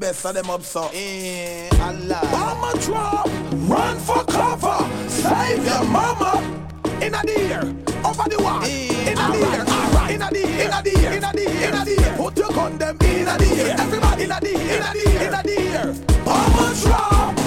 best of them up so. Allah. Mama drop, run for cover, save your mama. In a deer, over the wall. In a deer, in a deer, in a deer, in a deer, in a deer. Put your gun them in a deer. Everybody in a deer, in a deer, in a deer. Mama drop.